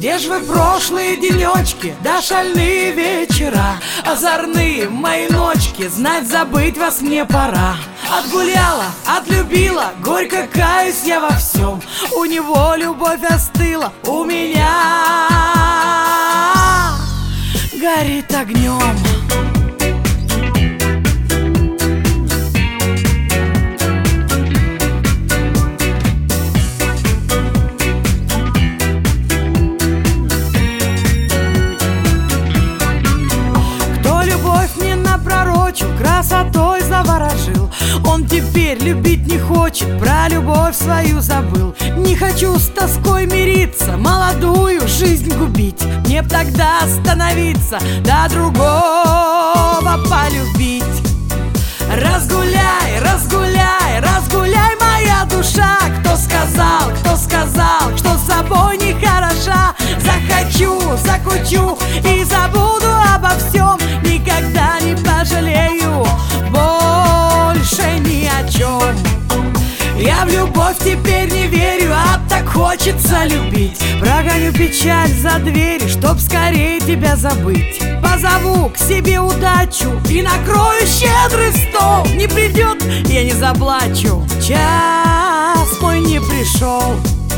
Где ж вы прошлые денечки, да шальные вечера, озорные мои ночки, знать забыть вас мне пора. Отгуляла, отлюбила, горько каюсь я во всем. У него любовь остыла, у меня горит огнем. Красотой заворожил, он теперь любить не хочет, про любовь свою забыл. Не хочу с тоской мириться, молодую жизнь губить. Мне б тогда остановиться, да другого полюбить. Разгуляй, разгуляй, разгуляй, моя душа. Кто сказал, что с собой не хороша? Захочу, закучу и забуду обо всем. Никогда не пожалею больше ни о чем. Я в любовь теперь не верю, а так хочется любить. Прогоню печаль за дверь, чтоб скорее тебя забыть. Позову к себе удачу и накрою щедрый стол. Не придет, я не заплачу, час мой не пришел.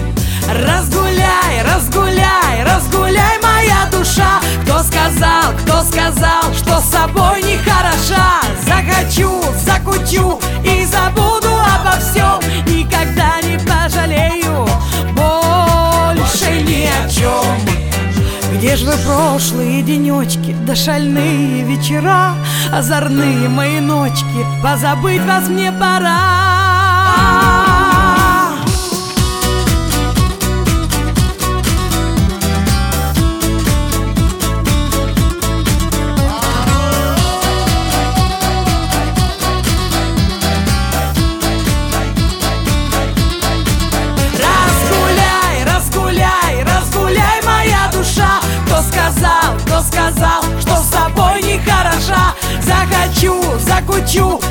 Разгуляй, разгуляй, разгуляй, моя душа. Кто сказал, что с собой не хороша? Захочу, закучу и забуду обо всем. Никогда не пожалею больше ни о чем. Где ж вы прошлые денечки, да шальные вечера, озорные мои ночки, позабыть вас мне пора. Кто сказал, что с собой не хороша? Захочу, закучу